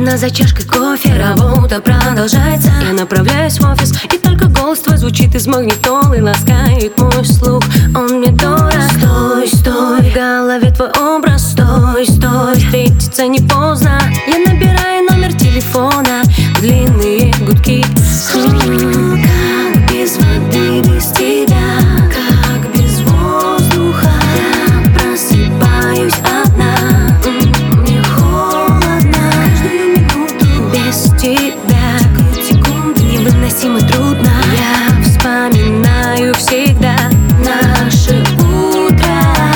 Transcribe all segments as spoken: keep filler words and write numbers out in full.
Тишина за чашкой кофе, работа продолжается. Я направляюсь в офис, и только голос твой звучит из магнитолы, ласкает мой слух, он мне дорог. Стой, стой, в голове твой образ. Стой, стой, встретиться не поздно. Я набираю номер телефона, длинные гудки. М-м, как без воды, без тебя, как без воздуха. Я просыпаюсь одна, м-м, мне холодно. Каждую минуту без тебя, текут секунды, невыносимо трудно. Я вспоминаю всегда наше утро.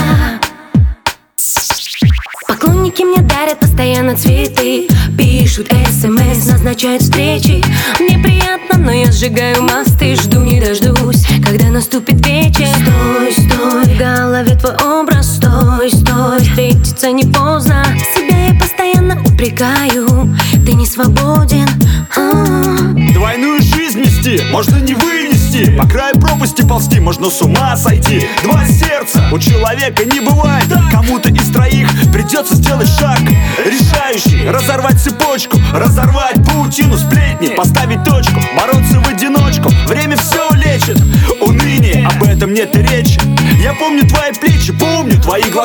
Поклонники мне дарят постоянно цветы, пишут смс, назначают встречи. Мне приятно, но я сжигаю мосты, жду не дождусь, когда наступит вечер. Стой, стой, в голове твой образ. Стой, стой, встретиться не поздно. Себя я постоянно упрекаю, ты не свободен. А-а-а. Двойную жизнь нести можно не вынести, по краю пропасти ползти можно с ума сойти. Два сердца у человека не бывает, кому-то из троих придется сделать шаг решающий, разорвать цепочку, разорвать паутину сплетни, поставить точку, бороться в одиночку. Время все лечит, уныние, об этом нет и речи. Я помню твои плечи, помню твои глаза.